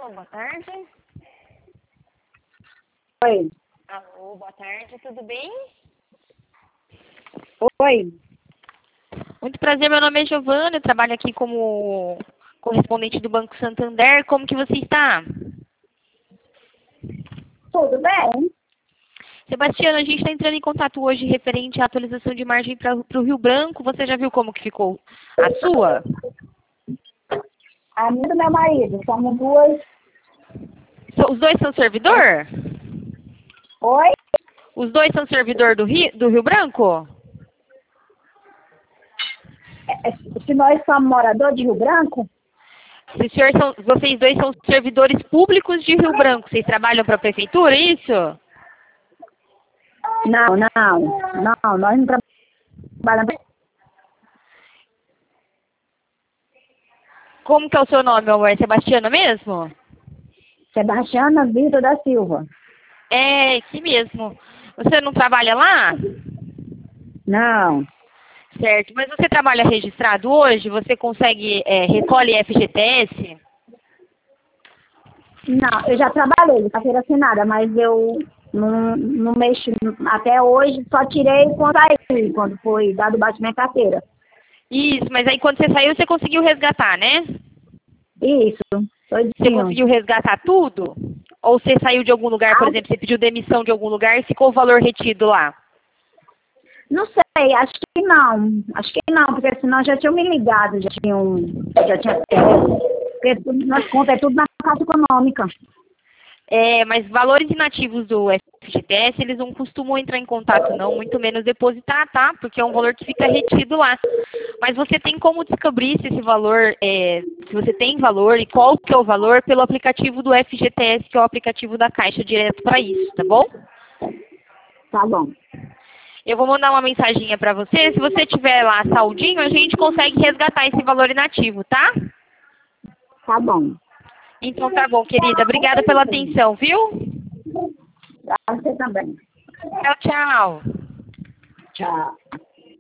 Alô, boa tarde. Oi. Alô, boa tarde, tudo bem? Oi. Muito prazer, meu nome é Giovana, eu trabalho aqui como correspondente do Banco Santander. Como que você está? Tudo bem? Sebastiana, a gente está entrando em contato hoje referente à atualização de margem para o Rio Branco. Você já viu como que ficou a sua? A minha e do meu marido. Somos duas. Os dois são servidor? Oi? Os dois são servidor do Rio Branco? Se nós somos moradores de Rio Branco? Se vocês dois são servidores públicos de Rio Branco, vocês trabalham para a prefeitura, é isso? Não, nós não trabalhamos. Como que é o seu nome, amor? É Sebastiana mesmo? Sebastiana Vitor da Silva. É, aqui mesmo. Você não trabalha lá? Não. Certo. Mas você trabalha registrado hoje? Você consegue, recolhe FGTS? Não, eu já trabalhei de carteira assinada, mas eu não mexo. Até hoje só tirei quando foi dado baixo minha carteira. Isso, mas aí quando você saiu, você conseguiu resgatar, né? Isso, Você todinho. conseguiu resgatar tudo? Ou você saiu de algum lugar, por exemplo, você pediu demissão de algum lugar e ficou o valor retido lá? Não sei, acho que não. Acho que não, porque senão já tinham me ligado, já tinha pego. Porque tudo, nas contas é tudo na Caixa Econômica. É, mas valores inativos do FGTS, eles não costumam entrar em contato não, muito menos depositar, tá? Porque é um valor que fica retido lá. Mas você tem como descobrir se esse valor, se você tem valor e qual que é o valor pelo aplicativo do FGTS, que é o aplicativo da Caixa direto para isso, tá bom? Tá bom. Eu vou mandar uma mensaginha para você. Se você tiver lá saldinho, a gente consegue resgatar esse valor inativo, tá? Tá bom. Então tá bom, querida. Obrigada pela atenção, viu? Pra você também. Tchau, tchau. Tchau.